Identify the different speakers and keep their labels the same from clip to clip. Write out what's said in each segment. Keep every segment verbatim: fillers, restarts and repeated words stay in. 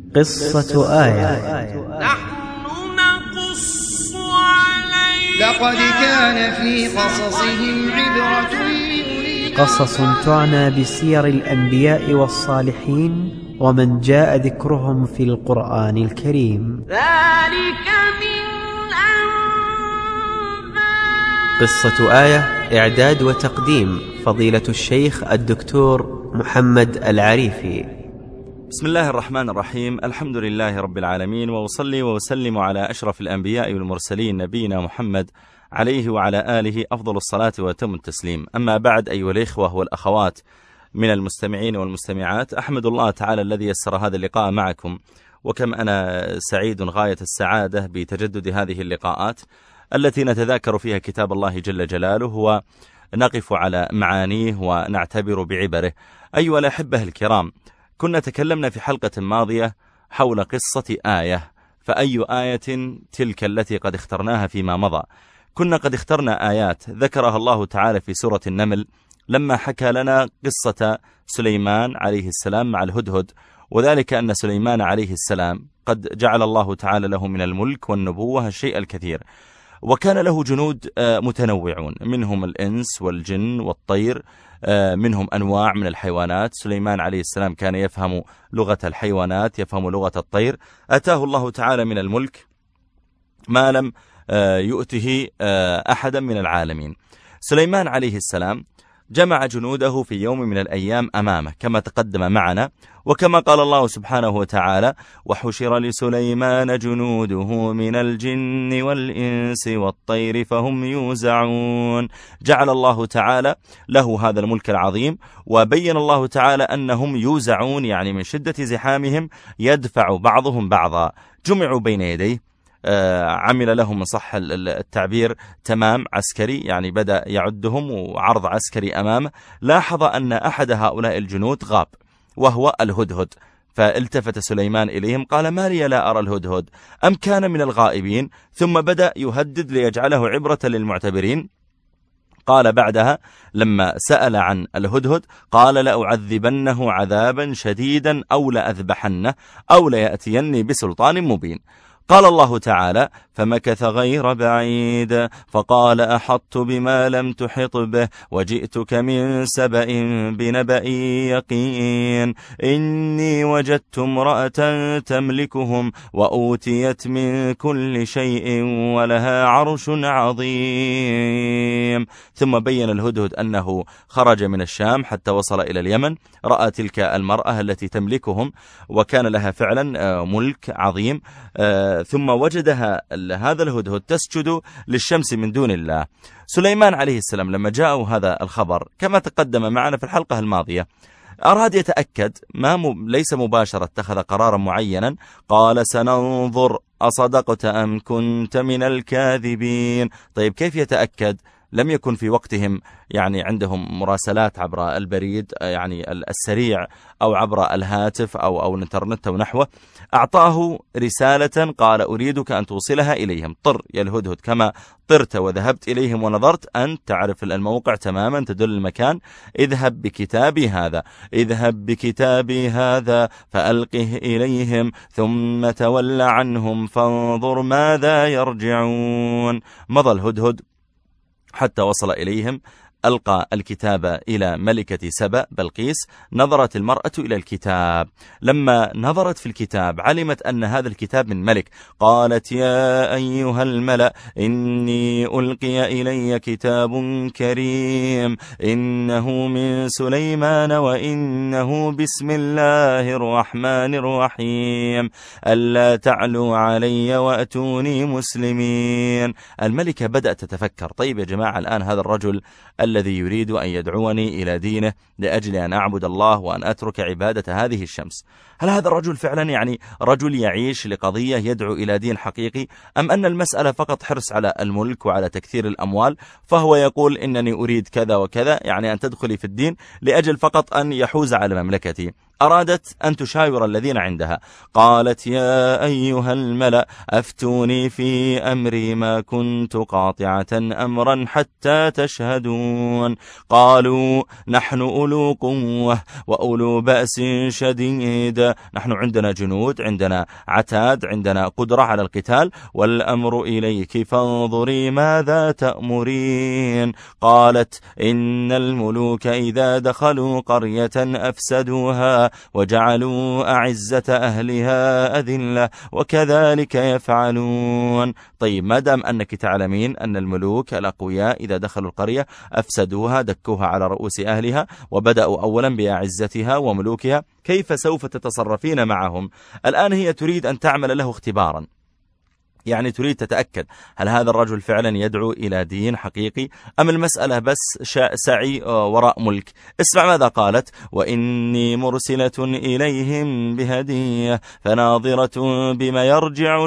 Speaker 1: قصة آية.
Speaker 2: نحن نقص عليك
Speaker 3: لقد كان في قصصهم عبرة لأولي
Speaker 1: قصص تعنى بسير الأنبياء والصالحين ومن جاء ذكرهم في القرآن الكريم.
Speaker 2: ذلك من أنباء.
Speaker 1: قصة آية إعداد وتقديم فضيلة الشيخ الدكتور محمد العريفي.
Speaker 4: بسم الله الرحمن الرحيم. الحمد لله رب العالمين، وأصلي وأسلم على أشرف الأنبياء والمرسلين نبينا محمد عليه وعلى آله أفضل الصلاة وأتم التسليم. أما بعد، أيها الإخوة والأخوات من المستمعين والمستمعات، أحمد الله تعالى الذي يسر هذا اللقاء معكم، وكم أنا سعيد غاية السعادة بتجدد هذه اللقاءات التي نتذاكر فيها كتاب الله جل جلاله ونقف على معانيه ونعتبر بعبره. أيها الأحبة الكرام، كنا تكلمنا في حلقة ماضية حول قصة آية، فأي آية تلك التي قد اخترناها فيما مضى؟ كنا قد اخترنا آيات ذكرها الله تعالى في سورة النمل لما حكى لنا قصة سليمان عليه السلام مع الهدهد، وذلك أن سليمان عليه السلام قد جعل الله تعالى له من الملك والنبوة الشيء الكثير، وكان له جنود متنوعون، منهم الإنس والجن والطير، منهم أنواع من الحيوانات. سليمان عليه السلام كان يفهم لغة الحيوانات، يفهم لغة الطير. أتاه الله تعالى من الملك ما لم يؤته أحدا من العالمين. سليمان عليه السلام جمع جنوده في يوم من الأيام أمامه كما تقدم معنا، وكما قال الله سبحانه وتعالى: وحشر لسليمان جنوده من الجن والإنس والطير فهم يوزعون. جعل الله تعالى له هذا الملك العظيم، وبين الله تعالى أنهم يوزعون، يعني من شدة زحامهم يدفع بعضهم بعضا. جمعوا بين يديه، عمل لهم من صح التعبير تمام عسكري، يعني بدأ يعدهم وعرض عسكري أمامه. لاحظ أن أحد هؤلاء الجنود غاب، وهو الهدهد، فالتفت سليمان إليهم قال: ما لي لا أرى الهدهد، أم كان من الغائبين؟ ثم بدأ يهدد ليجعله عبرة للمعتبرين. قال بعدها لما سأل عن الهدهد قال: لأعذبنه عذابا شديدا أو لأذبحنه أو ليأتيني بسلطان مبين. قال الله تعالى: فمكث غير بعيد فقال: أحطت بما لم تحط به وجئتك من سبأ بنبأ يقين إني وجدت امرأة تملكهم وأوتيت من كل شيء ولها عرش عظيم. ثم بين الهدهد أنه خرج من الشام حتى وصل إلى اليمن، رأى تلك المرأة التي تملكهم وكان لها فعلا ملك عظيم، ثم وجدها هذا الهدهد تسجد للشمس من دون الله. سليمان عليه السلام لما جاءه هذا الخبر كما تقدم معنا في الحلقة الماضية أراد يتأكد، ما م... ليس مباشرة، اتخذ قرارا معينا. قال: سننظر أصدقت أم كنت من الكاذبين. طيب كيف يتأكد؟ لم يكن في وقتهم يعني عندهم مراسلات عبر البريد، يعني السريع، أو عبر الهاتف أو أو الانترنت أو نحوه. أعطاه رسالة قال: أريدك أن توصلها إليهم. طر يا الهدهد كما طرت وذهبت إليهم ونظرت، أنت تعرف الموقع تماما، تدل المكان. اذهب بكتابي هذا اذهب بكتابي هذا فألقه إليهم ثم تول عنهم فانظر ماذا يرجعون. مضى الهدهد حتى وصل إليهم، ألقى الكتاب إلى ملكة سبأ بلقيس. نظرت المرأة إلى الكتاب، لما نظرت في الكتاب علمت أن هذا الكتاب من ملك. قالت: يا أيها الملأ إني ألقي إلي كتاب كريم إنه من سليمان وإنه بسم الله الرحمن الرحيم ألا تعلوا علي وأتوني مسلمين. الملكة بدأت تتفكر: طيب يا جماعة، الآن هذا الرجل الذي يريد أن يدعوني إلى دينه لأجل أن أعبد الله وأن أترك عبادة هذه الشمس، هل هذا الرجل فعلا يعني رجل يعيش لقضية يدعو إلى دين حقيقي، أم أن المسألة فقط حرص على الملك وعلى تكثير الأموال، فهو يقول إنني أريد كذا وكذا، يعني أن تدخلي في الدين لأجل فقط أن يحوز على مملكتي؟ أرادت أن تشاور الذين عندها. قالت يا أيها الملأ أفتوني في أمري ما كنت قاطعة أمرا حتى تشهدون. قالوا نحن أولو قوة وأولو بأس شديد، نحن عندنا جنود، عندنا عتاد، عندنا قدرة على القتال، والأمر إليك فانظري ماذا تأمرين. قالت إن الملوك إذا دخلوا قرية أفسدوها وجعلوا أعزة أهلها أذلة وكذلك يفعلون. طيب ما دام أنك تعلمين أن الملوك الأقوياء إذا دخلوا القرية أفسدوها، دكوها على رؤوس أهلها وبدأوا أولا بأعزتها وملوكها، كيف سوف تتصرفين معهم؟ الآن هي تريد أن تعمل له اختبارا، يعني تريد تتأكد هل هذا الرجل فعلا يدعو إلى دين حقيقي أم المسألة بس سعي وراء ملك. اسمع ماذا قالت: وإني مرسلة إليهم بهدية فناظرة بما يرجع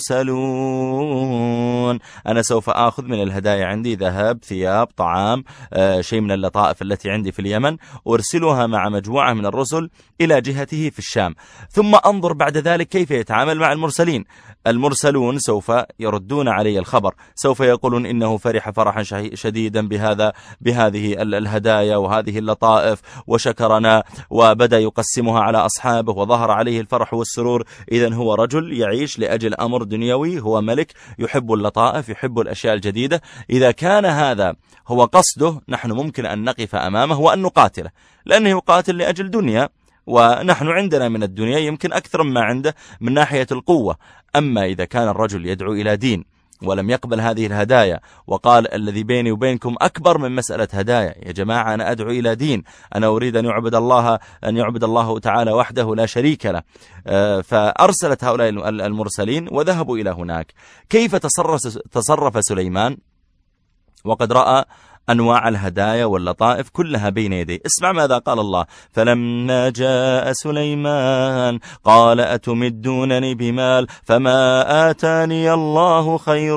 Speaker 4: المرسلون. أنا سوف أخذ من الهدايا عندي ذهب، ثياب، طعام، شيء من اللطائف التي عندي في اليمن، أرسلها مع مجموعة من الرسل إلى جهته في الشام، ثم أنظر بعد ذلك كيف يتعامل مع المرسلين. المرسلون سوف يردون علي الخبر، سوف يقولون إنه فرح فرحا شديدا بهذا بهذه الهدايا وهذه اللطائف وشكرنا وبدأ يقسمها على أصحابه وظهر عليه الفرح والسرور. إذن هو رجل يعيش لأجل أمر دنيوي، هو ملك يحب اللطائف، يحب الأشياء الجديدة. إذا كان هذا هو قصده نحن ممكن أن نقف أمامه وأن نقاتله، لأنه يقاتل لأجل دنيا، ونحن عندنا من الدنيا يمكن أكثر مما عنده من ناحية القوة. أما إذا كان الرجل يدعو إلى دين ولم يقبل هذه الهدايا وقال الذي بيني وبينكم أكبر من مسألة هدايا، يا جماعة أنا أدعو إلى دين، أنا أريد أن يعبد الله أن يعبد الله تعالى وحده لا شريك له. فأرسلت هؤلاء المرسلين وذهبوا إلى هناك. كيف تصرف تصرف سليمان وقد رأى أنواع الهدايا واللطائف كلها بين يديه؟ اسمع ماذا قال الله: فلما جاء سليمان قال أتمدونني بمال فما آتاني الله خير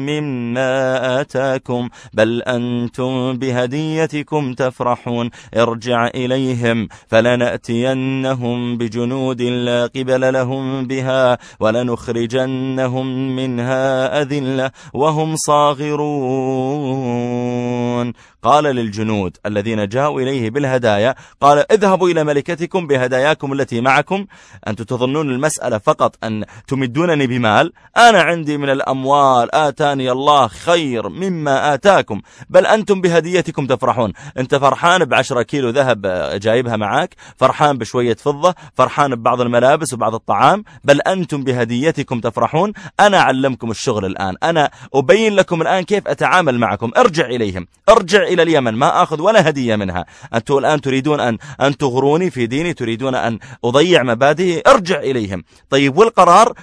Speaker 4: مما آتاكم بل أنتم بهديتكم تفرحون ارجع إليهم فلنأتينهم بجنود لا قبل لهم بها ولنخرجنهم منها أذلة وهم صاغرون. قال للجنود الذين جاءوا إليه بالهدايا، قال اذهبوا إلى ملكتكم بهداياكم التي معكم. أنتم تظنون المسألة فقط أن تمدونني بمال؟ أنا عندي من الأموال آتاني الله خير مما آتاكم بل أنتم بهديتكم تفرحون. أنت فرحان بعشرة كيلو ذهب جايبها معك، فرحان بشوية فضة، فرحان ببعض الملابس وبعض الطعام، بل أنتم بهديتكم تفرحون. أنا أعلمكم الشغل الآن، أنا أبين لكم الآن كيف أتعامل معكم. ارجع إليهم، ارجع إلى اليمن، ما أخذ ولا هدية منها. أنتم الآن تريدون أن, أن تغروني في ديني، تريدون أن أضيع مبادئي، ارجع إليهم. طيب والقرار؟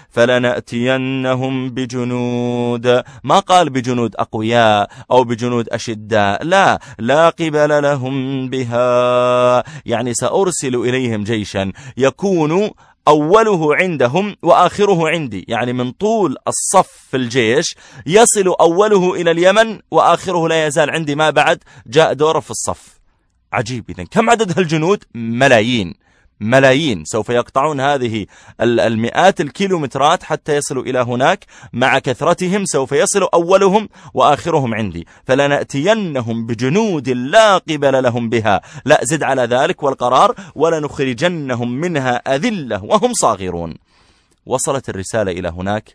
Speaker 4: فلنأتينهم بجنود، ما قال بجنود أقوياء أو بجنود أشداء، لا لا قبل لهم بها، يعني سأرسل إليهم جيشا يكون أوله عندهم وآخره عندي، يعني من طول الصف في الجيش يصل أوله إلى اليمن وآخره لا يزال عندي ما بعد جاء دوره في الصف. عجيب. إذن كم عدد هالجنود؟ ملايين ملايين، سوف يقطعون هذه المئات الكيلومترات حتى يصلوا إلى هناك. مع كثرتهم سوف يصل أولهم وآخرهم عندي. فلنأتينهم بجنود لا قبل لهم بها، لا زد على ذلك والقرار ولنخرجنهم منها أذلة وهم صاغرون. وصلت الرسالة إلى هناك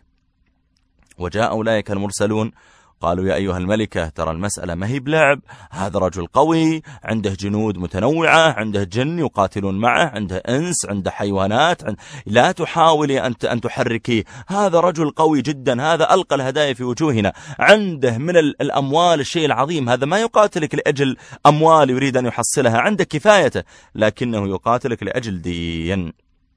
Speaker 4: وجاء أولئك المرسلون قالوا يا أيها الملكة ترى المسألة ما هي بلعب، هذا رجل قوي عنده جنود متنوعة، عنده جن يقاتلون معه، عنده إنس، عنده حيوانات، عند... لا تحاولي أن أن تحركيه، هذا رجل قوي جدا، هذا ألقى الهدايا في وجوهنا، عنده من الأموال الشيء العظيم، هذا ما يقاتلك لأجل أموال يريد أن يحصلها، عنده كفايته، لكنه يقاتلك لأجل دين.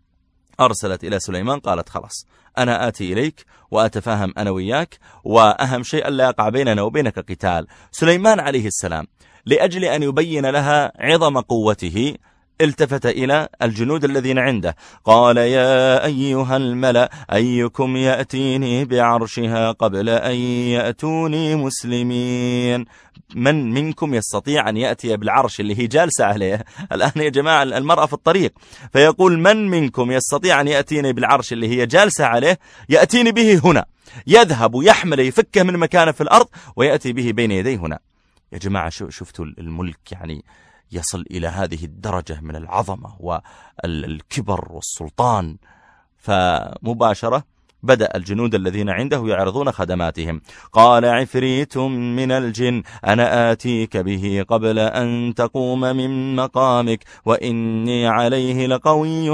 Speaker 4: أرسلت إلى سليمان قالت خلاص أنا آتي إليك وأتفاهم أنا وياك، وأهم شيء ألا يقع بيننا وبينك قتال. سليمان عليه السلام لأجل أن يبين لها عظم قوته التفت إلى الجنود الذين عنده قال يا أيها الملأ أيكم يأتيني بعرشها قبل أن يأتوني مسلمين. من منكم يستطيع أن يأتي بالعرش اللي هي جالسة عليه الآن يا جماعة المرأة في الطريق، فيقول من منكم يستطيع أن يأتيني بالعرش اللي هي جالسة عليه يأتيني به هنا، يذهب يحمل يفكه من مكانه في الأرض ويأتي به بين يديه هنا. يا جماعة شفتوا الملك يعني يصل إلى هذه الدرجة من العظمة والكبر والسلطان. فمباشرة بدأ الجنود الذين عنده يعرضون خدماتهم. قال عفريت من الجن أنا آتيك به قبل أن تقوم من مقامك وإني عليه لقوي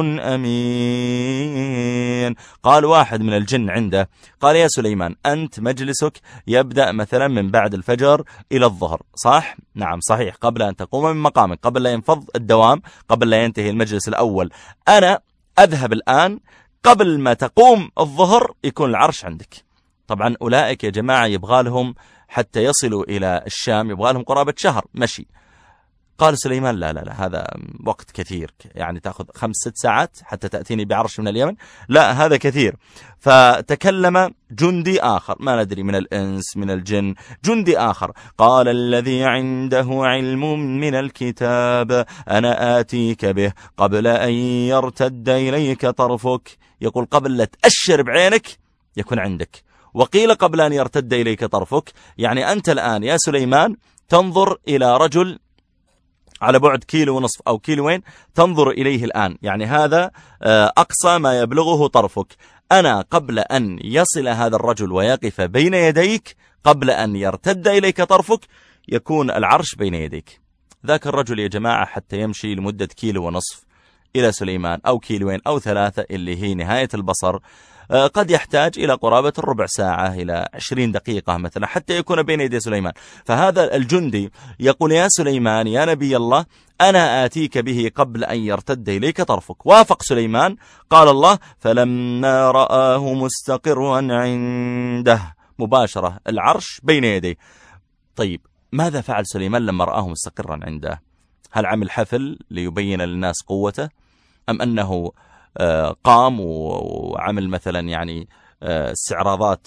Speaker 4: أمين. قال واحد من الجن عنده قال يا سليمان أنت مجلسك يبدأ مثلا من بعد الفجر إلى الظهر، صح؟ نعم صحيح، قبل أن تقوم من مقامك، قبل لا ينفض الدوام، قبل لا ينتهي المجلس الأول. أنا أذهب الآن قبل ما تقوم الظهر يكون العرش عندك. طبعا أولئك يا جماعة يبغى لهم حتى يصلوا إلى الشام يبغى لهم قرابة شهر مشي. قال سليمان لا لا لا هذا وقت كثير، يعني تأخذ خمس ست ساعات حتى تأتيني بعرش من اليمن، لا هذا كثير. فتكلم جندي آخر ما ندري من الإنس من الجن، جندي آخر قال الذي عنده علم من الكتاب أنا آتيك به قبل أن يرتد إليك طرفك. يقول قبل لا تأشر بعينك يكون عندك، وقيل قبل أن يرتد إليك طرفك، يعني أنت الآن يا سليمان تنظر إلى رجل على بعد كيلو ونصف أو كيلوين تنظر إليه الآن، يعني هذا أقصى ما يبلغه طرفك. أنا قبل أن يصل هذا الرجل ويقف بين يديك قبل أن يرتد إليك طرفك يكون العرش بين يديك. ذاك الرجل يا جماعة حتى يمشي لمدة كيلو ونصف إلى سليمان أو كيلوين أو ثلاثة اللي هي نهاية البصر قد يحتاج إلى قرابة الربع ساعة إلى عشرين دقيقة مثلا حتى يكون بين يدي سليمان. فهذا الجندي يقول يا سليمان يا نبي الله أنا آتيك به قبل أن يرتد إليك طرفك. وافق سليمان. قال الله فلما رآه مستقرا عنده مباشرة العرش بين يديه. طيب ماذا فعل سليمان لما رآه مستقرا عنده؟ هل عمل حفل ليبين للناس قوته أم أنه قام وعمل مثلا يعني استعراضات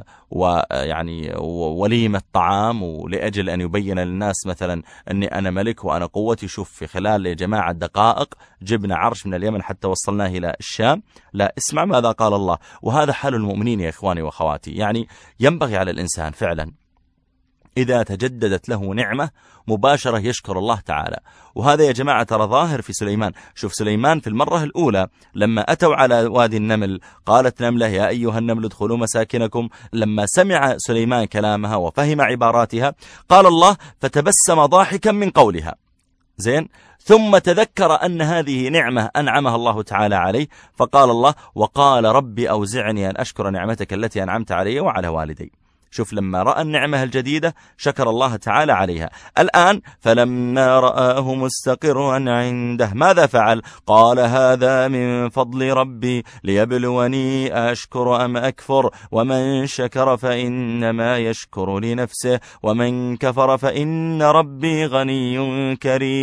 Speaker 4: ويعني وليمة طعام ولأجل أن يبين للناس مثلا أني أنا ملك وأنا قوتي، شوف في خلال يا جماعة دقائق جبنا عرش من اليمن حتى وصلناه إلى الشام؟ لا، اسمع ماذا قال الله. وهذا حال المؤمنين يا إخواني وأخواتي. يعني ينبغي على الإنسان فعلا إذا تجددت له نعمة مباشرة يشكر الله تعالى. وهذا يا جماعة ترى ظاهر في سليمان. شوف سليمان في المرة الأولى لما أتوا على وادي النمل قالت نملة يا أيها النمل ادخلوا مساكنكم. لما سمع سليمان كلامها وفهم عباراتها قال الله فتبسم ضاحكا من قولها، زين، ثم تذكر أن هذه نعمة أنعمها الله تعالى عليه فقال الله وقال ربي أوزعني أن أشكر نعمتك التي أنعمت علي وعلى والدي. شوف لما رأى النعمة الجديدة شكر الله تعالى عليها. الآن فلما رآه مستقرا عنده ماذا فعل؟ قال هذا من فضل ربي ليبلوني أشكر أم أكفر ومن شكر فإنما يشكر لنفسه ومن كفر فإن ربي غني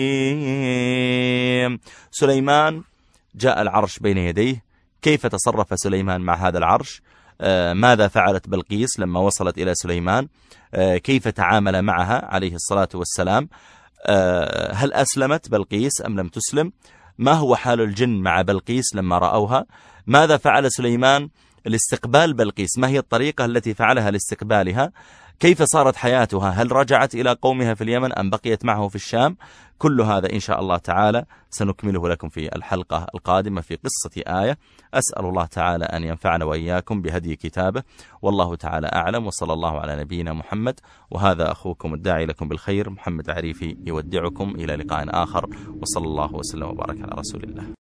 Speaker 4: كريم. سليمان جاء العرش بين يديه. كيف تصرف سليمان مع هذا العرش؟ ماذا فعلت بلقيس لما وصلت إلى سليمان؟ كيف تعامل معها عليه الصلاة والسلام؟ هل أسلمت بلقيس أم لم تسلم؟ ما هو حال الجن مع بلقيس لما رأوها؟ ماذا فعل سليمان لاستقبال بلقيس؟ ما هي الطريقة التي فعلها لاستقبالها؟ كيف صارت حياتها؟ هل رجعت إلى قومها في اليمن أم بقيت معه في الشام؟ كل هذا إن شاء الله تعالى سنكمله لكم في الحلقة القادمة في قصة آية. أسأل الله تعالى أن ينفعنا وإياكم بهدي كتابه، والله تعالى أعلم، وصلى الله على نبينا محمد. وهذا أخوكم الداعي لكم بالخير محمد عريفي يودعكم إلى لقاء آخر، وصلى الله وسلم وبارك على رسول الله.